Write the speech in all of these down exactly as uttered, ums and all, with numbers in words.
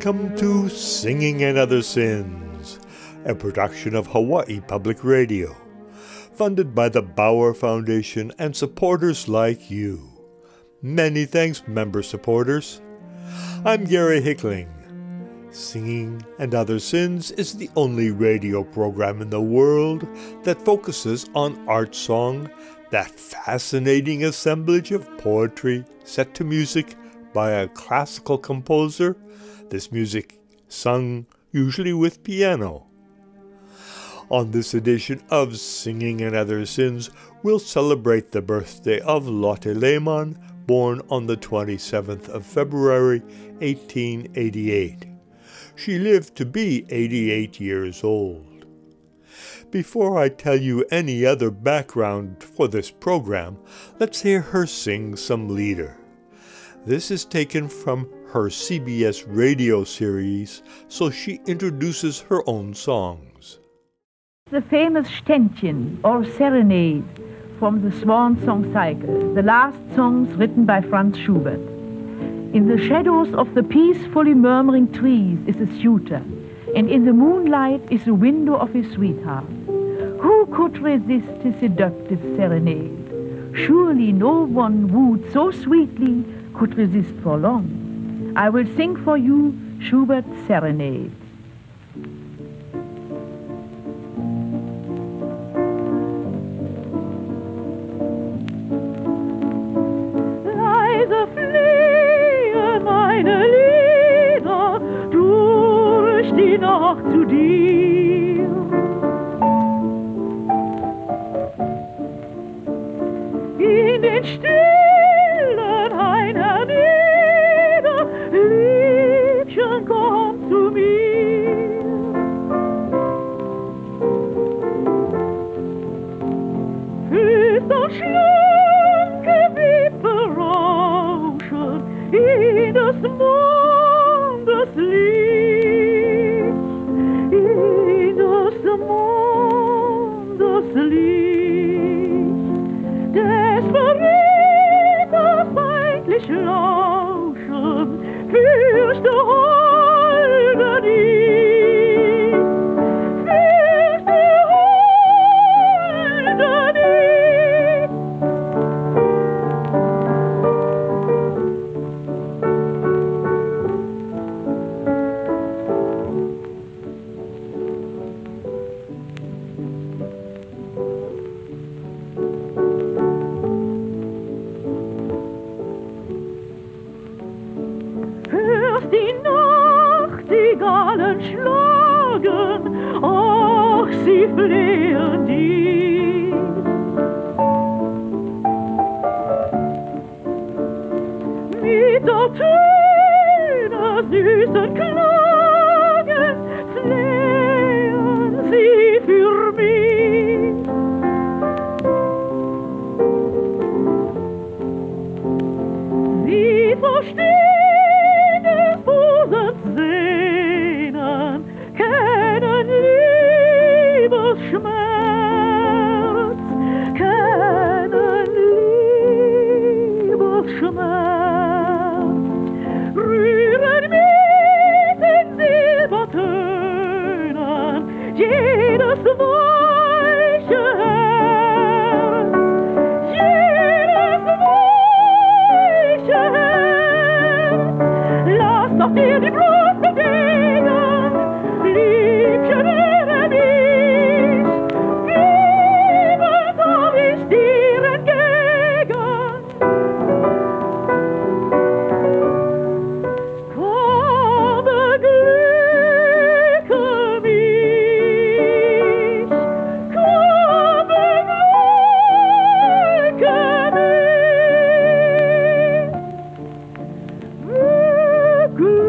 Welcome to Singing and Other Sins, a production of Hawaii Public Radio, funded by the Bauer Foundation and supporters like you. Many thanks, member supporters. I'm Gary Hickling. Singing and Other Sins is the only radio program in the world that focuses on art song, that fascinating assemblage of poetry set to music by a classical composer, this music sung usually with piano. On this edition of Singing and Other Sins, we'll celebrate the birthday of Lotte Lehmann, born on the twenty-seventh of February, eighteen eighty-eight. She lived to be eighty-eight years old. Before I tell you any other background for this program, let's hear her sing some Lieder. This is taken from her C B S radio series, so she introduces her own songs. The famous Ständchen, or Serenade, from the Swan Song Cycle, the last songs written by Franz Schubert. In the shadows of the peacefully murmuring trees is a suitor, and in the moonlight is the window of his sweetheart. Who could resist his seductive serenade? Surely no one wooed so sweetly could resist for long. I will sing for you Schubert's Serenade. Leise fliehen meine Lieder durch die Nacht zu dir. In den stillen Hain hernieder, Liebchen, komm zu mir. Flüstern schlanke Wipfel rauschen in des Mondes Licht, in des Mondes Licht, des Verräters feindlich lauschen, fürchte holde nicht, fürchte holde nicht. Hörst die Nachtigallen schlagen, ach, sie flehen dich. Mit der Töne süßen Klagen flehen sie für mich. Sie verstehen Sehnen, kennen Liebesschmerz, kennen Liebesschmerz, rühren mit den Silbertönen jedes weiche Herz, jedes weiche Herz. Lass doch dir die Brust bewegen, Liebchen, wehre mich, liebend hab ich dir entgegen. Komm, beglücke mich, komm, beglücke mich.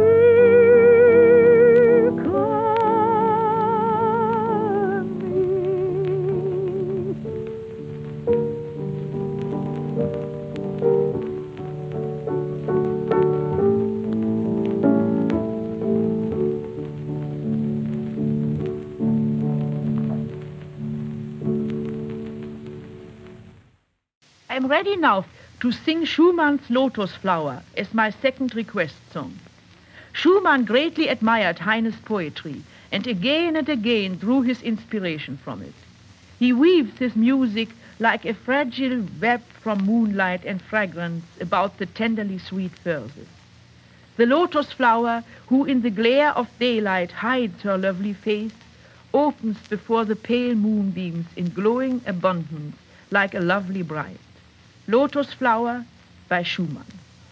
I'm ready now to sing Schumann's Lotus Flower as my second request song. Schumann greatly admired Heine's poetry and again and again drew his inspiration from it. He weaves his music like a fragile web from moonlight and fragrance about the tenderly sweet verses. The lotus flower, who in the glare of daylight hides her lovely face, opens before the pale moonbeams in glowing abundance like a lovely bride. Lotus Flower by Schumann.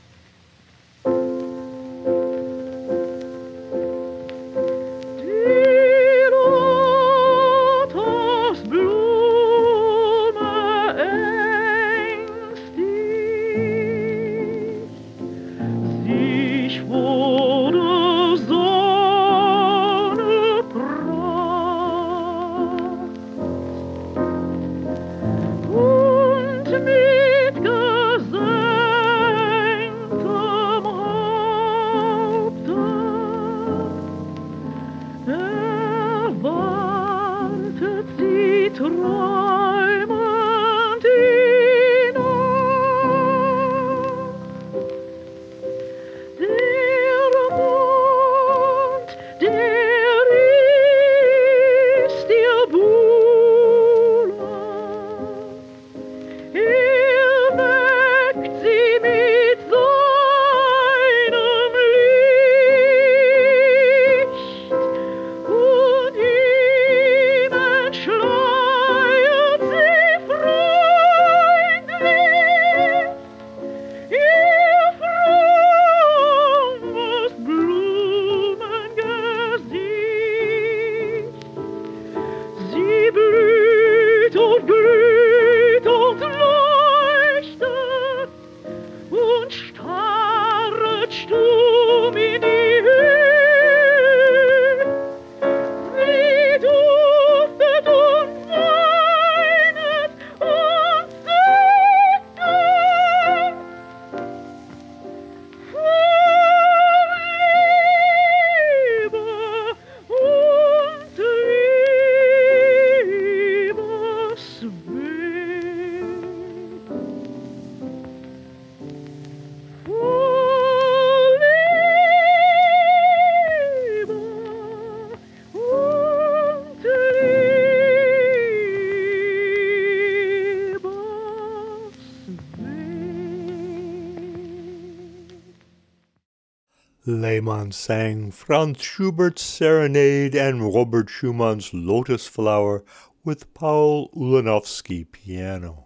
Lehmann sang Franz Schubert's Serenade and Robert Schumann's Lotus Flower with Paul Ulanowski piano.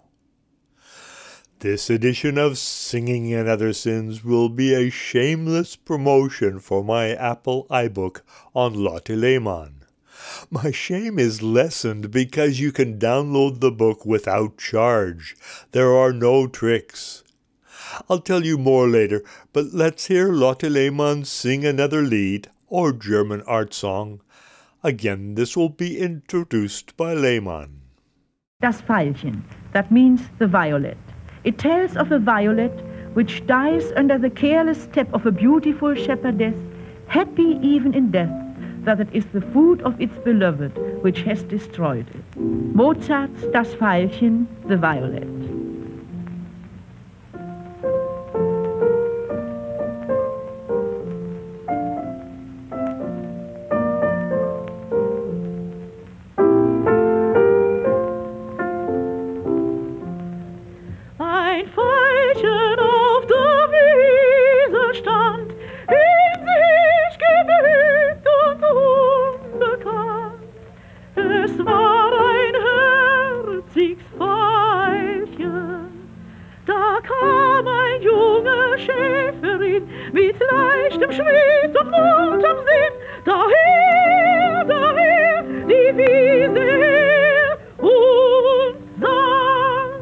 This edition of Singing and Other Sins will be a shameless promotion for my Apple iBook on Lotte Lehmann. My shame is lessened because you can download the book without charge. There are no tricks. I'll tell you more later, but let's hear Lotte Lehmann sing another Lied, or German art song. Again, this will be introduced by Lehmann. Das Veilchen, that means the violet. It tells of a violet which dies under the careless step of a beautiful shepherdess, happy even in death, that it is the food of its beloved which has destroyed it. Mozart's Das Veilchen, the violet. Mit leichtem Schritt und munterm Sinn, daher, daher, die Wiese her und sang.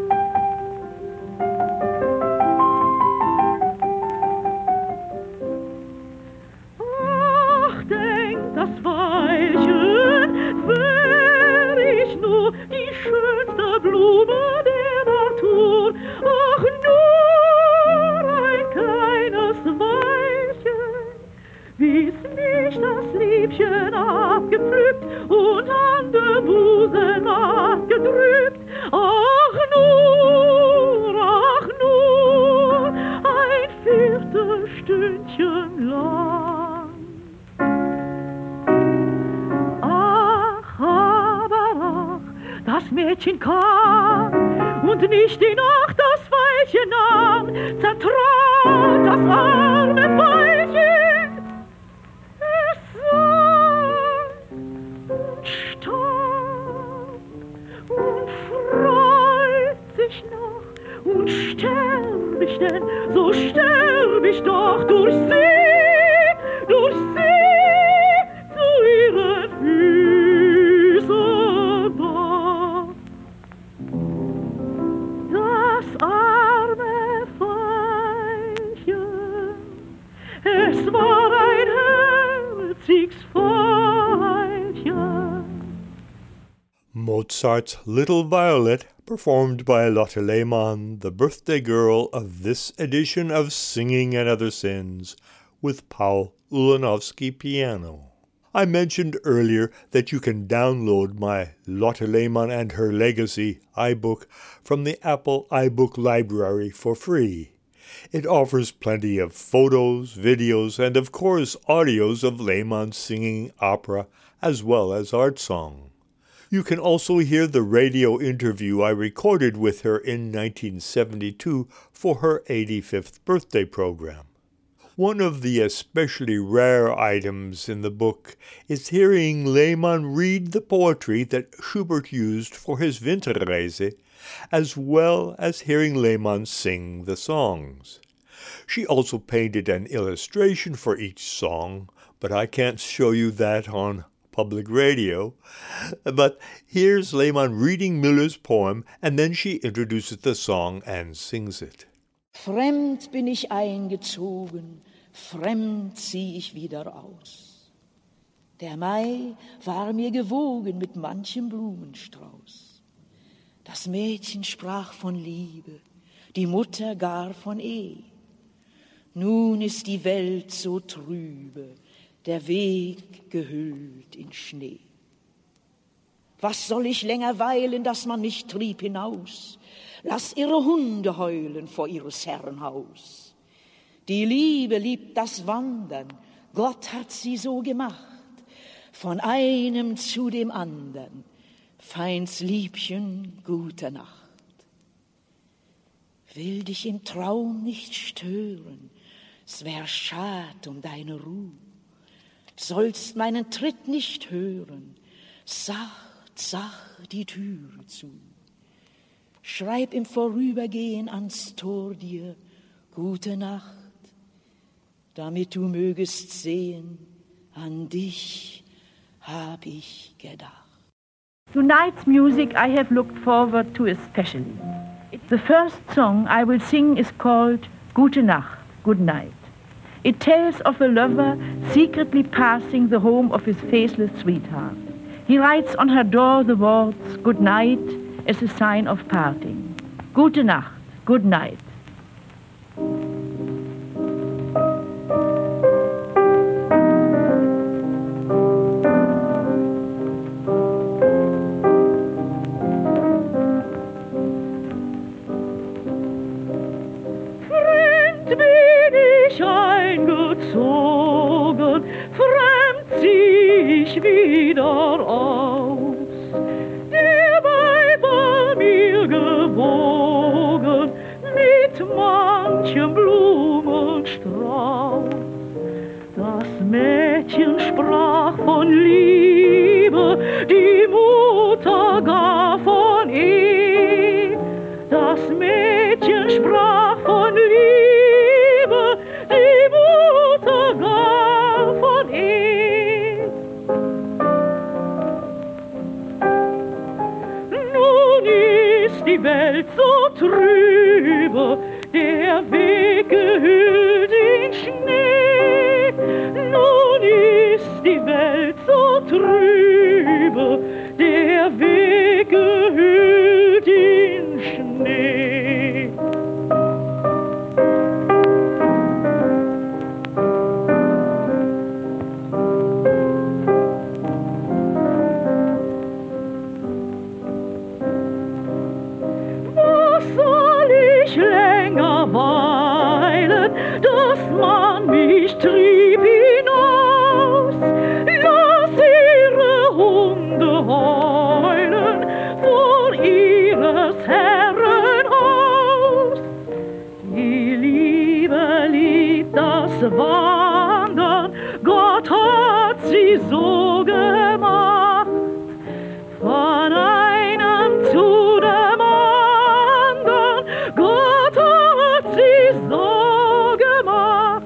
Ach, denk, das Veilchen, wär ich nur die schönste Blume der Natur, ach, nur ein kleines Veilchen, Mädchen kam und nicht die Nacht das Veilchen nahm, zertrat das arme Veilchen. Es sang und starb und freut sich noch. Und sterb ich denn, so sterb ich doch durch sie, durch sie zu ihren Füßen da. Das arme Veilchen, es war ein herziges Veilchen. Mozart's Little Violet, performed by Lotte Lehmann, the birthday girl of this edition of Singing and Other Sins, with Paul Ulanowski piano. I mentioned earlier that you can download my Lotte Lehmann and Her Legacy iBook from the Apple iBook Library for free. It offers plenty of photos, videos, and of course audios of Lehmann singing opera as well as art song. You can also hear the radio interview I recorded with her in nineteen seventy-two for her eighty-fifth birthday program. One of the especially rare items in the book is hearing Lehmann read the poetry that Schubert used for his Winterreise, as well as hearing Lehmann sing the songs. She also painted an illustration for each song, but I can't show you that on public radio. But here's Lehmann reading Müller's poem, and then she introduces the song and sings it. Fremd bin ich eingezogen, fremd zieh ich wieder aus. Der Mai war mir gewogen mit manchem Blumenstrauß. Das Mädchen sprach von Liebe, die Mutter gar von Ehe. Nun ist die Welt so trübe, der Weg gehüllt in Schnee. Was soll ich länger weilen, dass man mich trieb hinaus? Lass ihre Hunde heulen vor ihres Herrn Haus. Die Liebe liebt das Wandern, Gott hat sie so gemacht, von einem zu dem andern, feins Liebchen, gute Nacht. Will dich im Traum nicht stören, es wär schad um deine Ruhe. Sollst meinen Tritt nicht hören, sacht, sacht die Türe zu. Schreib im Vorübergehen ans Tor dir gute Nacht, damit du mögest sehen, an dich hab ich gedacht. Tonight's music I have looked forward to especially. The first song I will sing is called Gute Nacht, Good Night. It tells of a lover secretly passing the home of his faceless sweetheart. He writes on her door the words good night as a sign of parting. Gute Nacht, good night. Eingezogen, fremd zieh ich wieder aus. Der Weib war mir gewogen mit manchem Blumenstrauß. Das Mädchen sprach von Liebe, die Mutter gar von Ehe. Das Mädchen sprach von Liebe, die Mutter gar von Ehe. Nun ist die Welt so trübe, der Weg gehüllt in Schnee. Nun ist die Welt so trübe, der Weg gehüllt in Schnee. Weilen, dass man mich trieb hinaus. Lass ihre Hunde heulen vor wandern, Gott hat sie so gemacht. Von einem zu dem anderen, Gott hat sie so gemacht.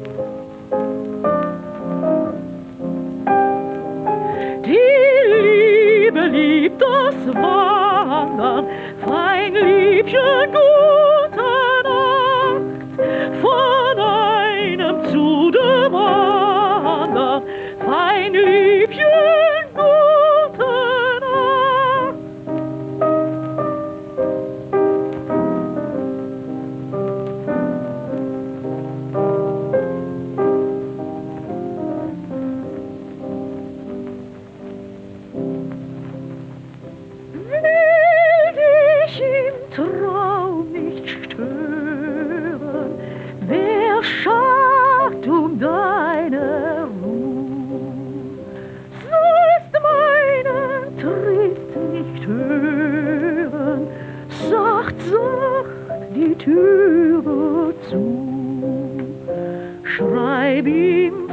Die Liebe liebt das Wandern, fein Liebchen, gute Nacht. Von einem zu dem anderen, fein Liebchen, gute Nacht. Will dich im Traum nicht stören, wer schart um deine Ruhe? Sollst meine Tritt nicht hören, sacht, sacht die Türe zu. Schreib ihm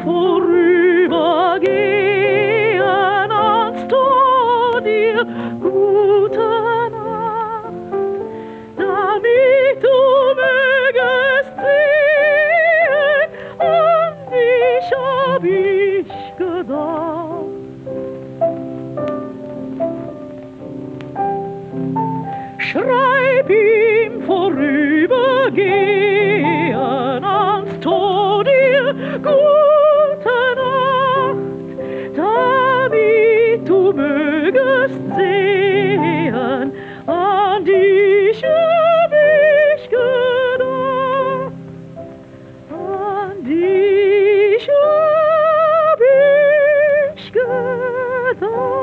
vorübergehen ans Tor dir gute Nacht, damit du mögest sehen, an dich hab ich gedacht. Schreib ihm vorübergehen ans Tor dir gute Nacht, damit du mögest sehen, an dich hab ich gedacht, an dich hab ich gedacht.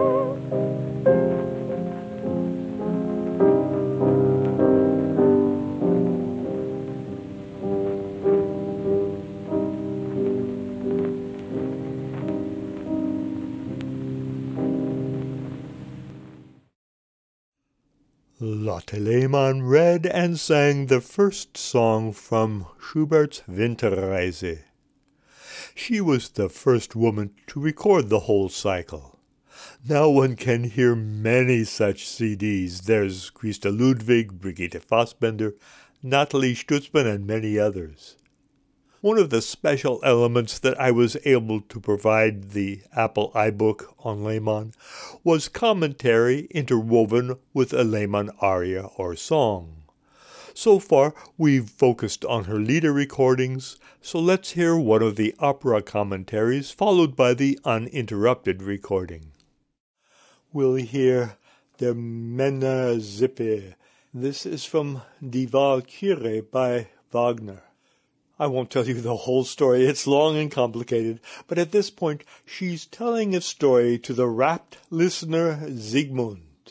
Lotte Lehmann read and sang the first song from Schubert's Winterreise. She was the first woman to record the whole cycle. Now one can hear many such C Ds. There's Christa Ludwig, Brigitte Fassbender, Natalie Stutzmann, and many others. One of the special elements that I was able to provide the Apple iBook on Lehmann was commentary interwoven with a Lehmann aria or song. So far, we've focused on her lieder recordings, so let's hear one of the opera commentaries followed by the uninterrupted recording. We'll hear Der Männersippe. This is from Die Walküre by Wagner. I won't tell you the whole story, it's long and complicated, but at this point she's telling a story to the rapt listener Siegmund.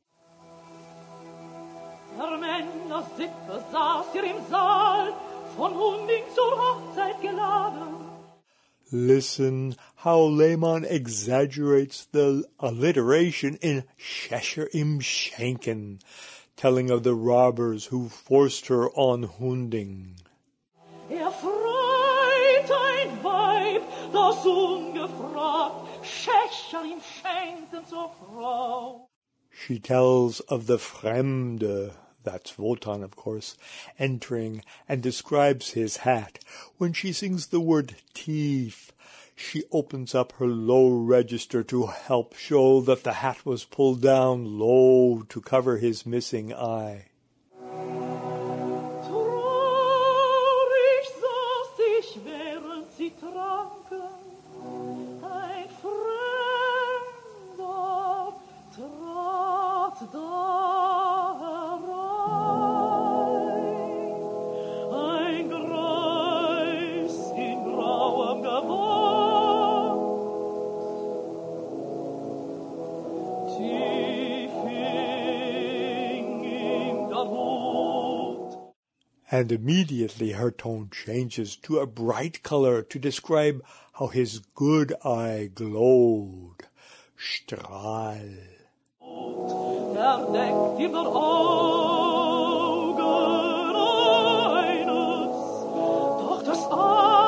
Der Männersippe saß hier im Saal, von Hunding zur Hochzeit geladen. Listen how Lehmann exaggerates the alliteration in Schächer im Schenken, telling of the robbers who forced her on Hunding. Er freut ein Weib, das ungefragt Schächer ihm schenkten zur Frau. She tells of the Fremde, that's Wotan of course, entering and describes his hat. When she sings the word tief, she opens up her low register to help show that the hat was pulled down low to cover his missing eye. Sie tranken, ein Fremder trat da herein, ein Greis in grauem Gewand, tief hing ihm der Hut. And immediately her tone changes to a bright color to describe how his good eye glowed. Strahl. Verdeckt ihm der Augen eines, doch das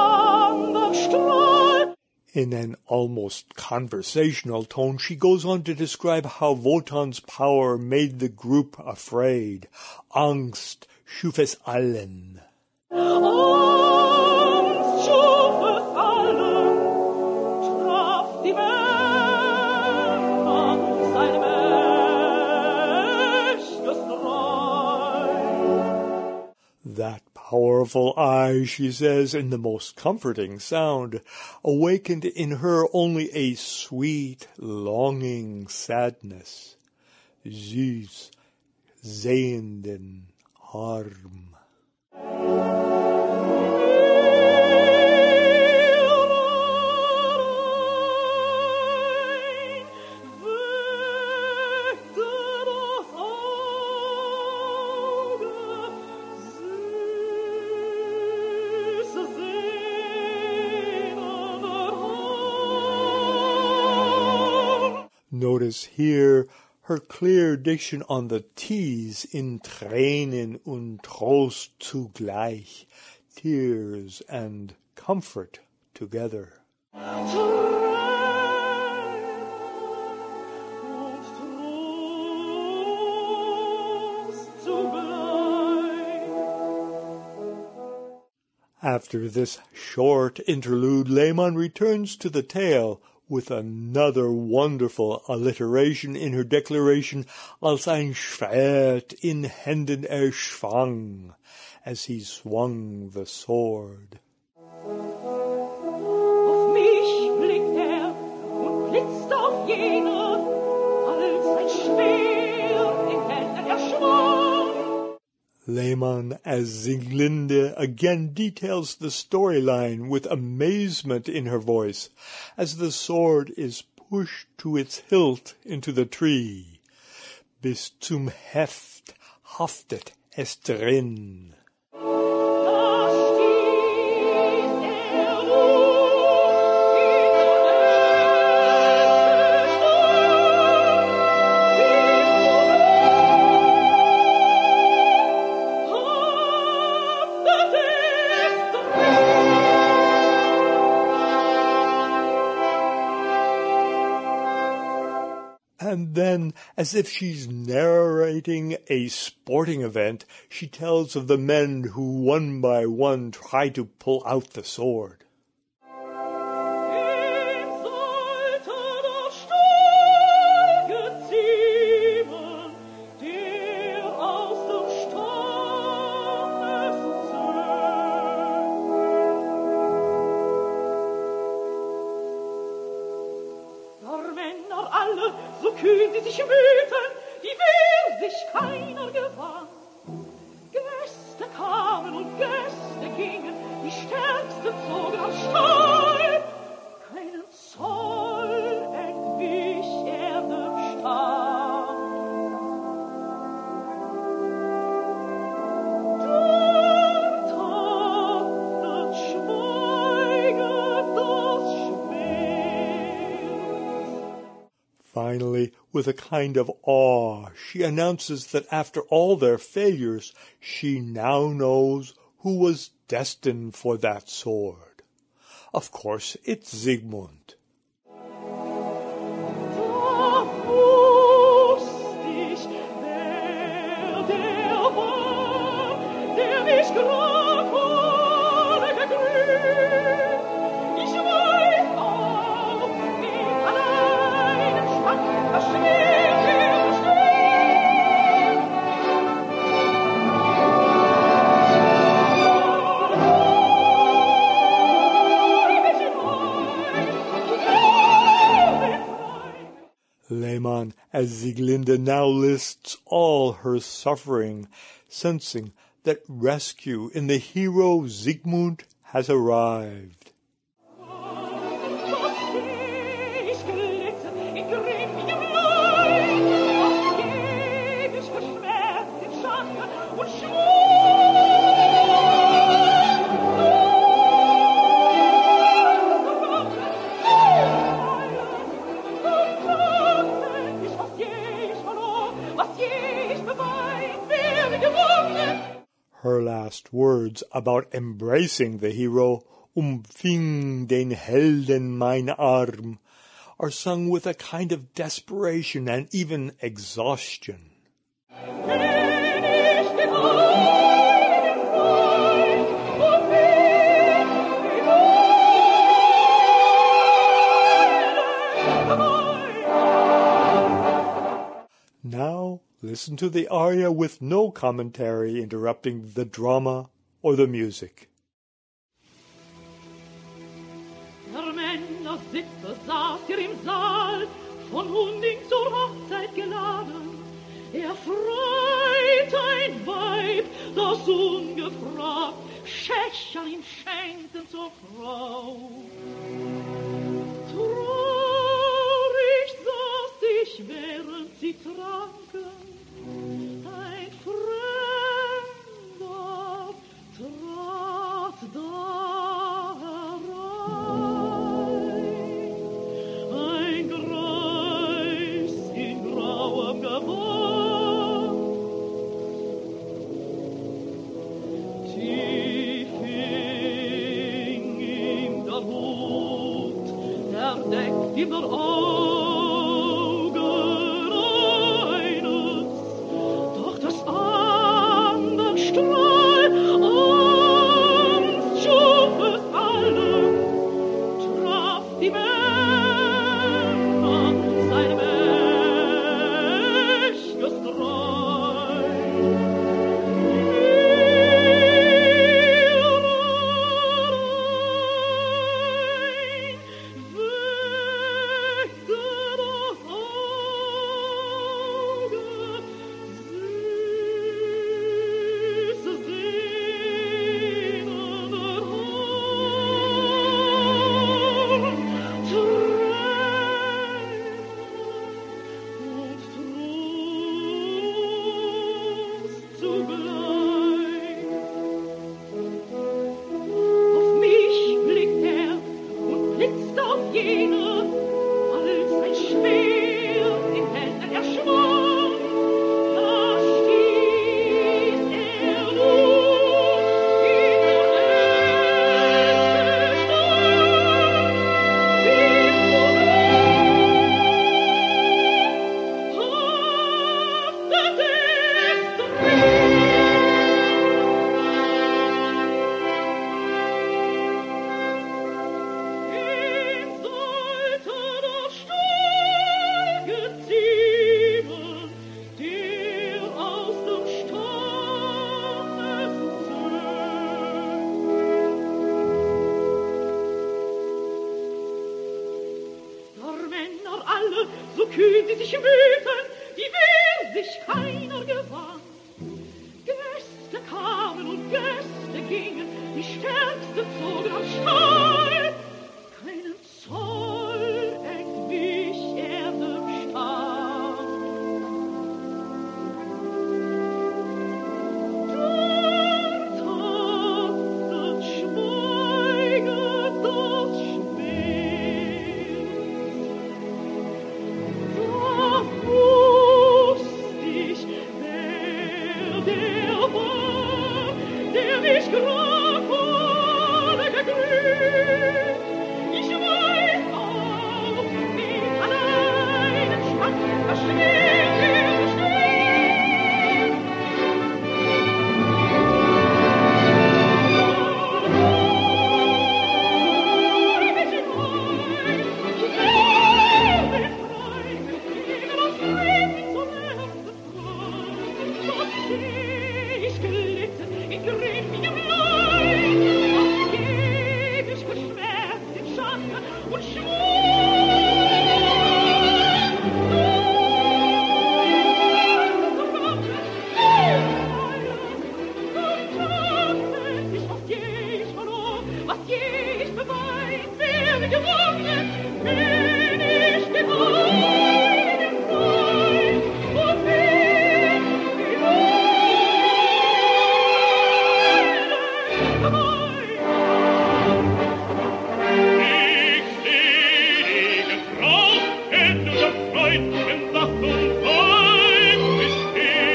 In an almost conversational tone, she goes on to describe how Wotan's power made the group afraid. Angst schuf es allen. Angst schuf es allen, traf die Männer sein mächtiges Reich. That powerful eye, she says, in the most comforting sound, awakened in her only a sweet, longing sadness. Süß, sehenden Arm. Notice here her clear diction on the T's in Tränen und Trost zugleich, tears and comfort together. After this short interlude, Lehmann returns to the tale with another wonderful alliteration in her declaration, als ein Schwert in Händen er schwang, as he swung the sword. Auf mich blickt er und blitzt auf jene, als ein Schwert in Händen er schwang. Lehmann, as Sieglinde, again details the storyline with amazement in her voice, as the sword is pushed to its hilt into the tree. Bis zum Heft haftet es drin. And then, as if she's narrating a sporting event, she tells of the men who one by one try to pull out the sword. So kühn sie sich wüten, die Wehr sich keiner gewann. Gäste kamen und Gäste gingen, die Stärksten zogen am Stahl. Keinen Zoll entwich er dem Stand. Dort haftet schweigend das Schwert. Finally, with a kind of awe, she announces that after all their failures, she now knows who was destined for that sword. Of course, it's Siegmund. Lehmann, as Sieglinde, now lists all her suffering, sensing that rescue in the hero Siegmund has arrived. Her last words about embracing the hero umfing den Helden mein Arm, are sung with a kind of desperation and even exhaustion. Now, listen to the aria with no commentary interrupting the drama or the music. Der Männersitzer saß hier im Saal, von Hunding zur Hochzeit geladen. Er freut ein Weib, das ungefragt Schächer ihm schenkten zur Frau. Traurig saß ich, während sie tranken, ein Fremder trat da herein, ein Greis in grauem Gewand. Tief hing ihm der Hut, er deckt ihm der Augen eines, doch das Andern Strahl uns schuf es alle, traf die Männer seinem mächtiges Strahl.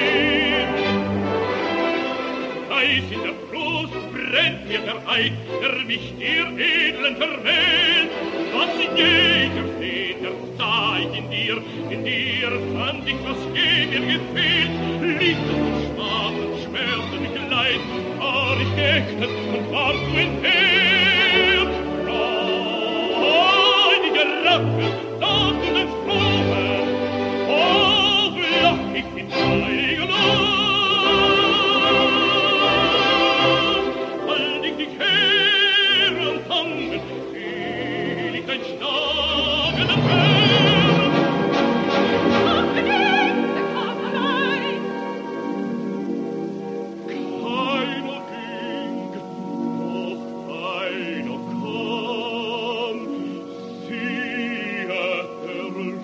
Eis in der Brust brennt mir der Eid, der er mich dir edlen vermählt. Was jeder Väter sah ich in dir, in dir fand ich, was je mir gefehlt. Liebe und Schmach und Schmerz und Leid, war ich geächtet und war zu entbehrt. Freudige Rache, Taten des Frohen, oh, lach ich in Schweigen an. Halt ich dich her und hangen, fühl ich dein schlagenden Herz. Ach, vergessen, Katerei! Keiner ging, doch keiner kam. Siehe, erwünscht,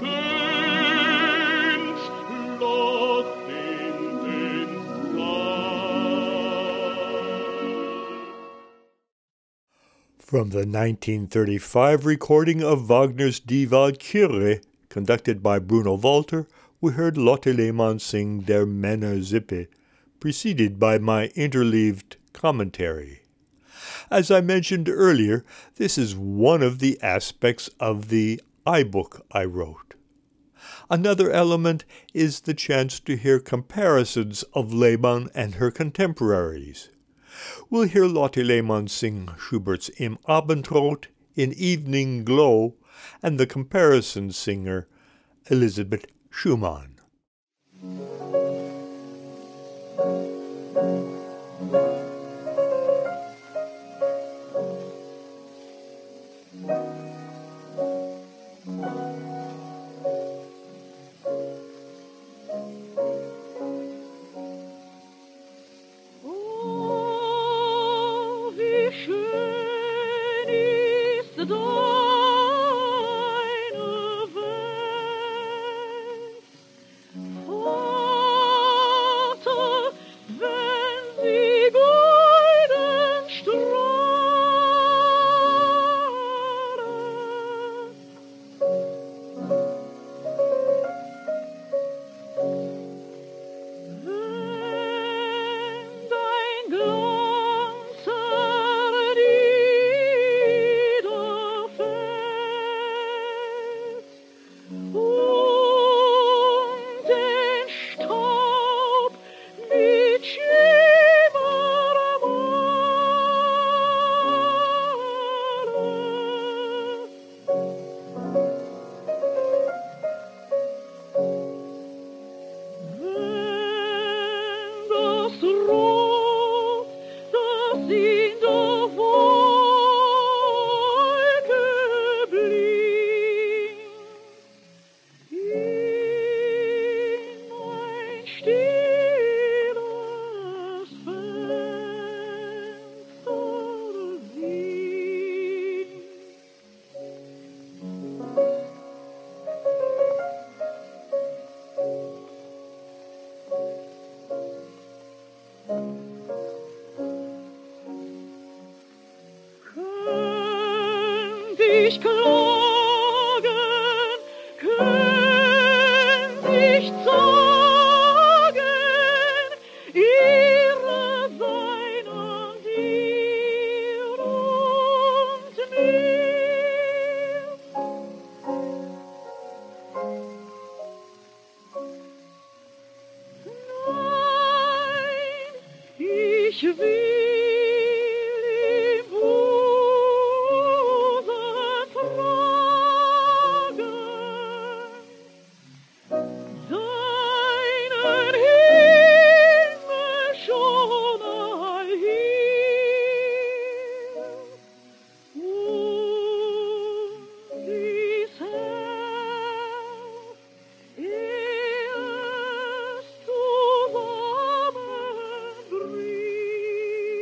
lacht in den Saal. From the nineteen thirty-five recording of Wagner's Die Walküre, conducted by Bruno Walter, we heard Lotte Lehmann sing Der Männer Sippe, preceded by my interleaved commentary. As I mentioned earlier, this is one of the aspects of the iBook I wrote. Another element is the chance to hear comparisons of Lehmann and her contemporaries. We'll hear Lotte Lehmann sing Schubert's Im Abendrot, in Evening Glow, and the comparison singer Elisabeth Schumann. Oh, wie schön ist deine Welt, Vater, wenn sie golden strahlt. Wenn dein Glanz herniederfällt und den Staub mit Schimmer malet. Wenn das Rot, das in der Wolke blinkt, in ein stilles Fenster singt. Könnt ich klagen, könnt ich sagen, ihre sein an dir und mir. Nein, ich will im Busen tragen deinen Himmel schon allhier. Und dies Herz erst zusammenbricht.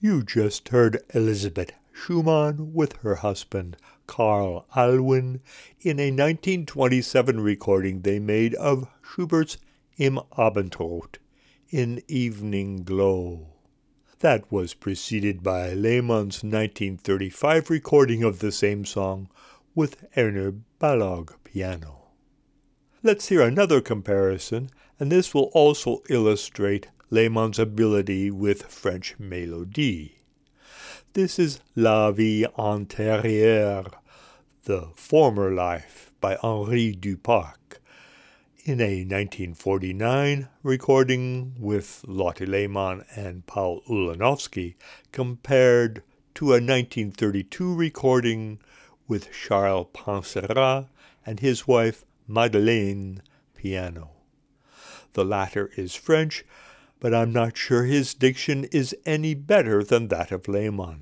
You just heard Elisabeth Schumann with her husband Karl Alwin in a nineteen twenty-seven recording they made of Schubert's Im Abendrot, in Evening Glow. That was preceded by Lehmann's nineteen thirty-five recording of the same song with Erner Balog piano. Let's hear another comparison, and this will also illustrate Lehmann's ability with French mélodie. This is La Vie Antérieure, The Former Life by Henri Duparc, in a nineteen forty-nine recording with Lotte Lehmann and Paul Ulanowski, compared to a nineteen thirty-two recording with Charles Panserat and his wife Madeleine piano. The latter is French, but I'm not sure his diction is any better than that of Lehmann.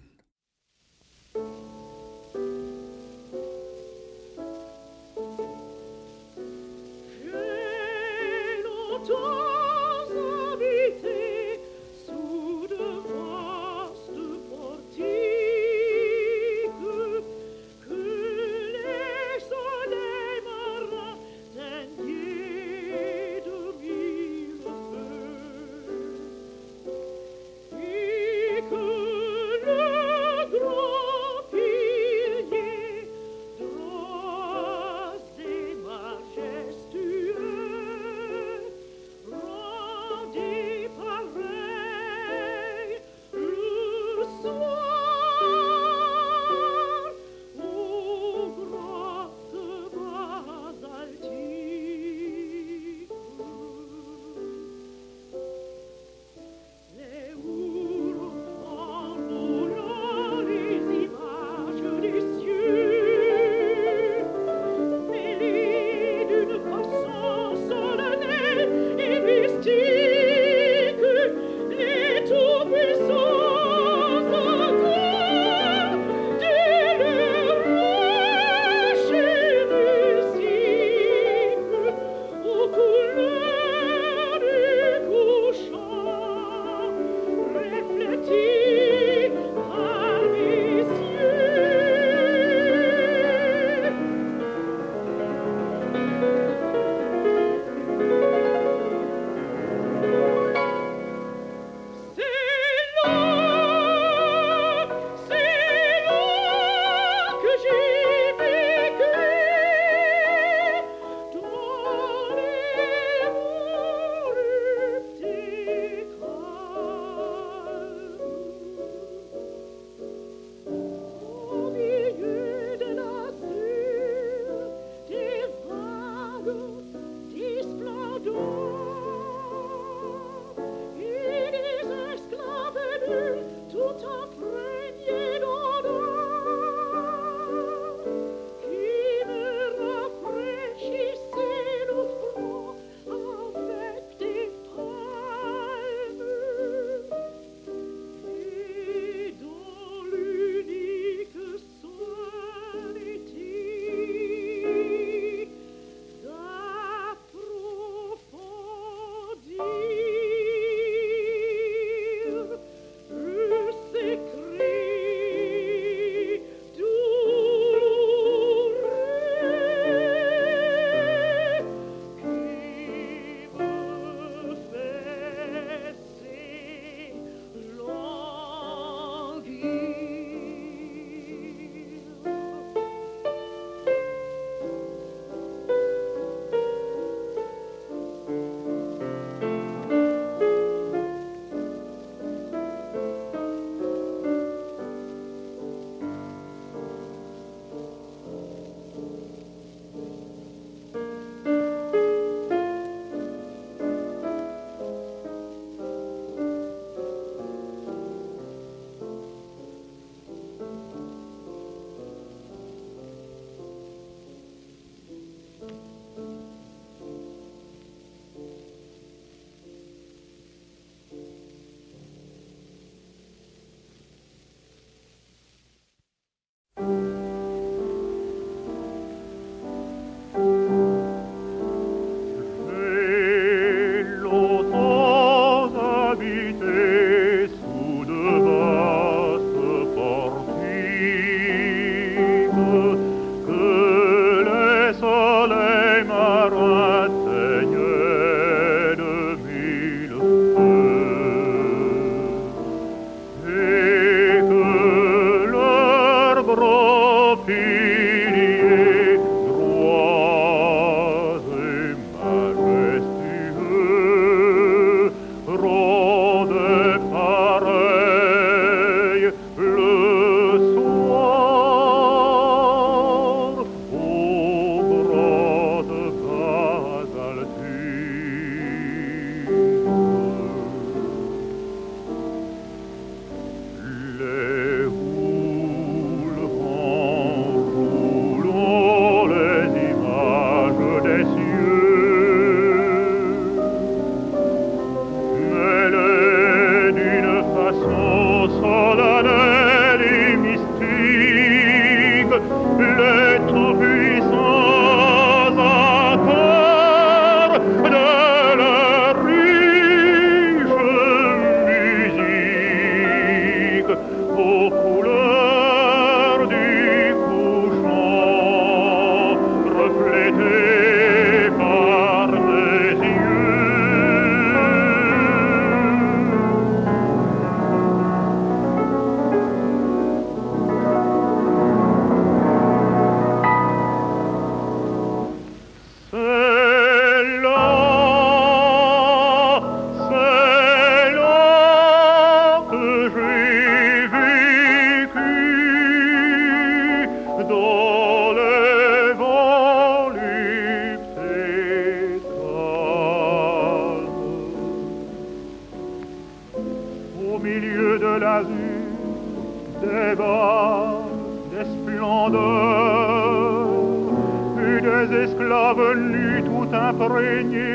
la venue tout imprégnée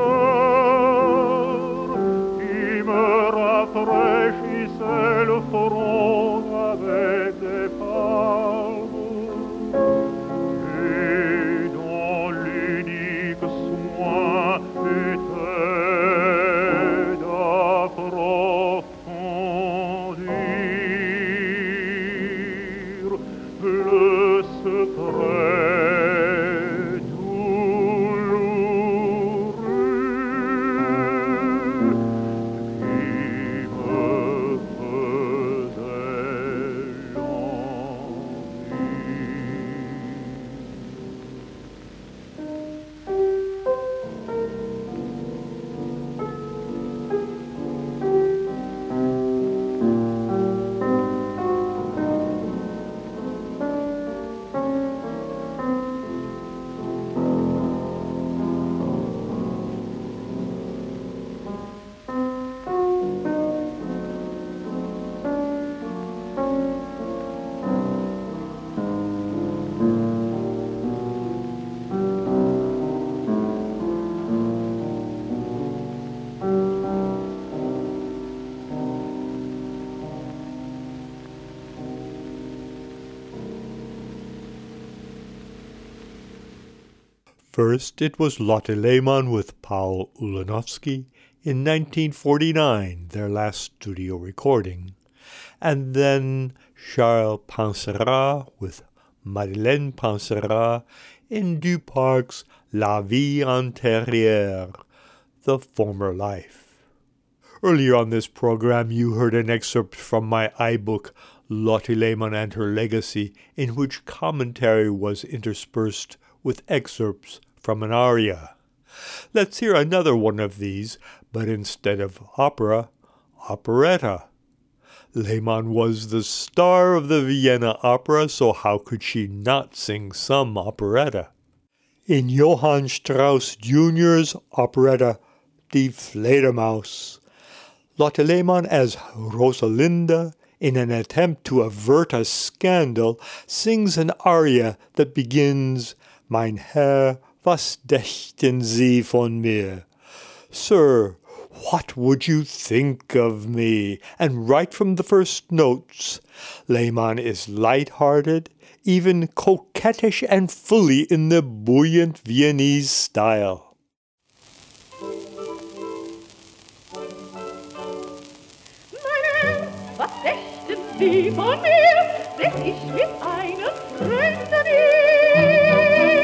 d'odeur qui me rafraîchissait le front avec des palmes et dont l'unique soin était d'approfondir le secret douloureux qui me faisait languir. First, it was Lotte Lehmann with Paul Ulanovsky in nineteen forty-nine, their last studio recording, and then Charles Penserat with Madeleine Penserat in Duparc's La Vie Antérieure, The Former Life. Earlier on this program, you heard an excerpt from my iBook, Lotte Lehmann and Her Legacy, in which commentary was interspersed with excerpts from an aria. Let's hear another one of these, but instead of opera, operetta. Lehmann was the star of the Vienna Opera, so how could she not sing some operetta? In Johann Strauss Junior's operetta Die Fledermaus, Lotte Lehmann as Rosalinda, in an attempt to avert a scandal, sings an aria that begins, Mein Herr, was dächten Sie von mir? Sir, what would you think of me? And right from the first notes, Lehmann is light-hearted, even coquettish and fully in the buoyant Viennese style. Meine, was dächten Sie von mir, wenn ich mit einer Freundin hier?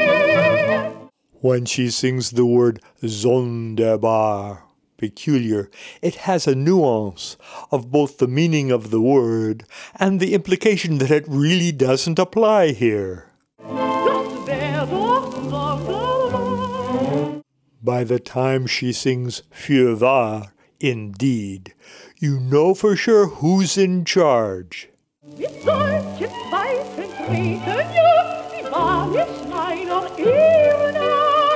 When she sings the word sonderbar, peculiar, it has a nuance of both the meaning of the word and the implication that it really doesn't apply here. By the time she sings fürwahr, indeed, you know for sure who's in charge. Mit solchen Zweifeln treten ja die wahrlich meiner Ehre nach.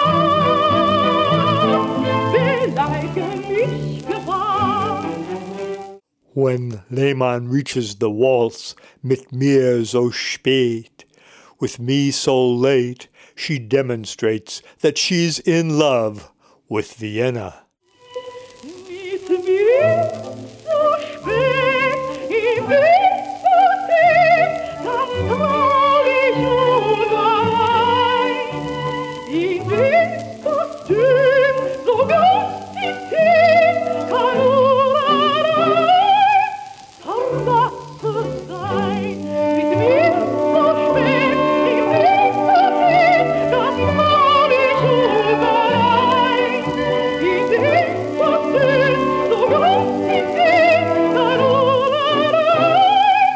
Beleidige mich gewahr. When Lehmann reaches the waltz, mit mir so spät, with me so late, she demonstrates that she's in love with Vienna. Mit mir so spät, ich bin so tief, das trau ich allein. Ich bin so tief, so ganz tief, kann nur allein verlassen sein. Mit mir so spät, ich bin so tief, das trau ich allein. Ich bin so tief, so ganz tief, kann nur allein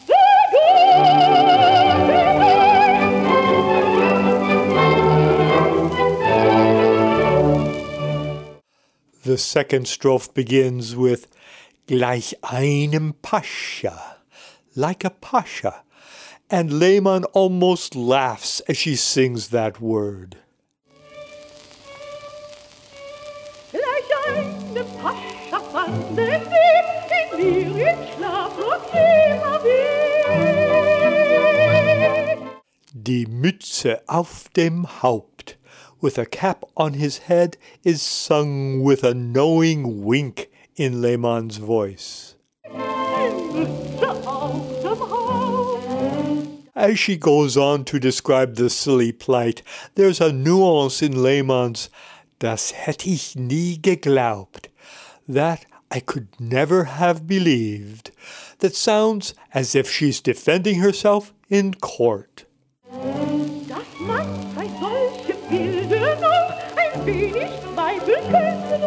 The second strophe begins with gleich einem Pascha, like a pasha, and Lehmann almost laughs as she sings that word. Gleich einem Pascha fanden wir in mir im Schlaf noch immer wieder. Die Mütze auf dem Haupt with a cap on his head is sung with a knowing wink in Lehmann's voice. As she goes on to describe the silly plight, there's a nuance in Lehmann's "Das hätte ich nie geglaubt," that I could never have believed, that sounds as if she's defending herself in court. Dass man bei solchen Bildern noch ein wenig zweifeln könnte,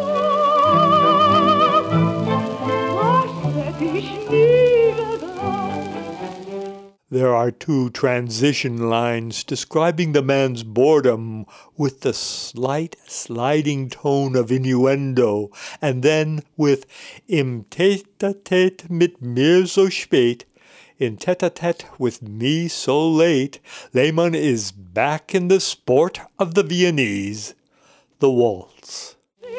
das hätte ich nie gedacht. There are two transition lines describing the man's boredom with the slight sliding tone of innuendo, and then with "Im Tête-à-Tête mit mir so spät," in tête-à-tête with me so late, Lehmann is back in the sport of the Viennese, the waltz.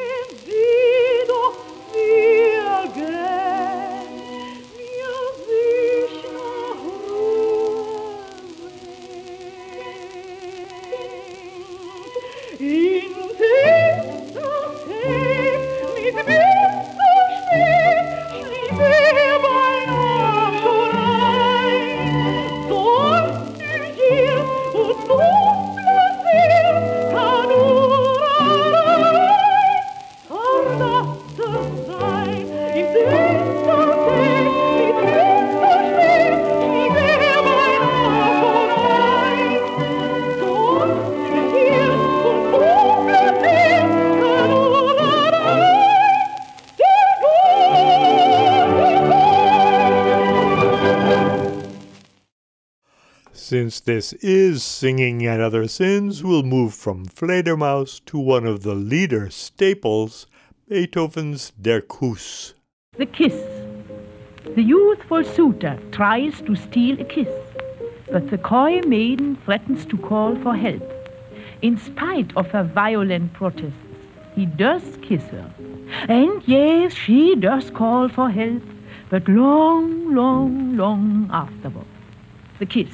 Since this is Singing at Other Sins, we'll move from Fledermaus to one of the Lieder staples, Beethoven's Der Kuss. The kiss. The youthful suitor tries to steal a kiss, but the coy maiden threatens to call for help. In spite of her violent protests, he does kiss her. And yes, she does call for help, but long, long, long afterward. The kiss.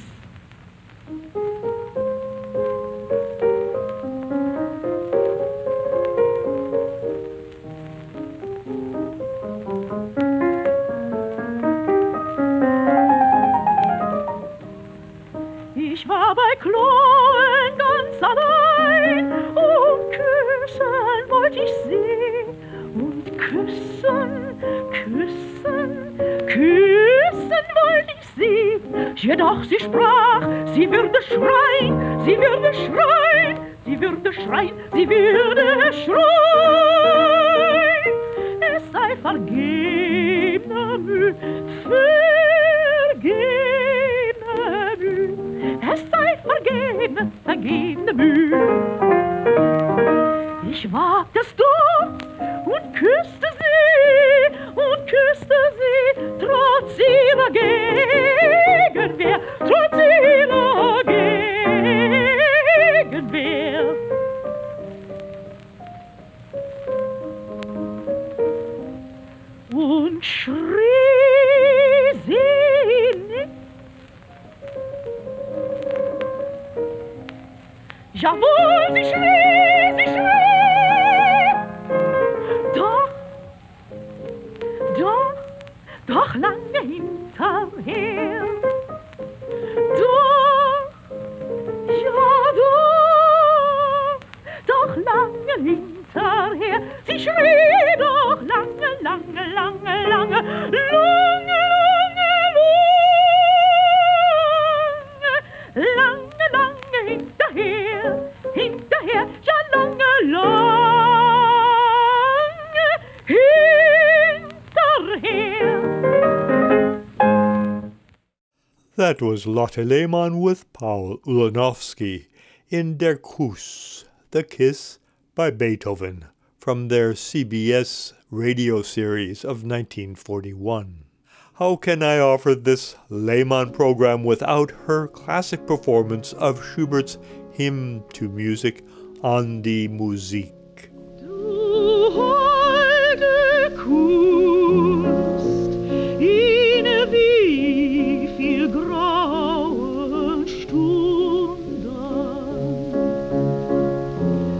Ich war bei Kloen ganz allein und küssen wollte ich sie und küssen, küssen, küssen wollte ich sie. Jedoch sie sprach, sie würde schreien, sie würde schreien, sie würde schreien, sie würde schreien. Es sei vergebene Mühe, vergebene Mühe. Es sei vergebene, vergebene Mühe. Ich wagte es doch und küsste sie und küsste sie trotz ihrer Gegenwehr, trotz ihrer Gegenwehr. Und schrie sie nicht. Jawohl, sie schrie, sie schrie. Doch, doch, doch lange hinterher. Doch, ja doch, doch lange hinterher. Sie schrie doch lange, lange, lange, lange, lange, lange, lange, lange hinterher, hinterher, ja lange, lange hinterher. That was Lotte Lehmann with Paul Ulanowski in Der Kuss, The Kiss by Beethoven, from their C B S radio series of nineteen forty-one. How can I offer this Lehmann program without her classic performance of Schubert's Hymn to Music, An die Musik? Du holde Kunst, in wie viel grauen Stunden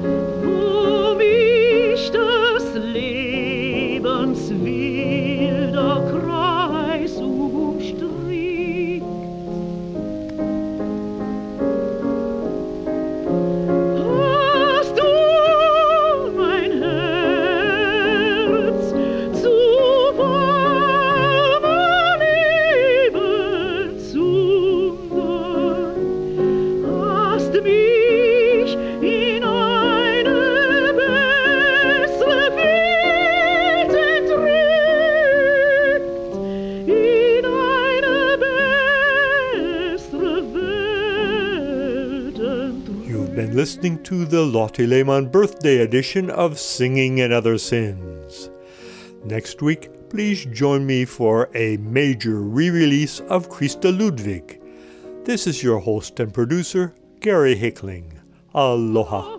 listening to the Lotte Lehmann birthday edition of Singing and Other Sins. Next week, please join me for a major re-release of Christa Ludwig. This is your host and producer, Gary Hickling. Aloha.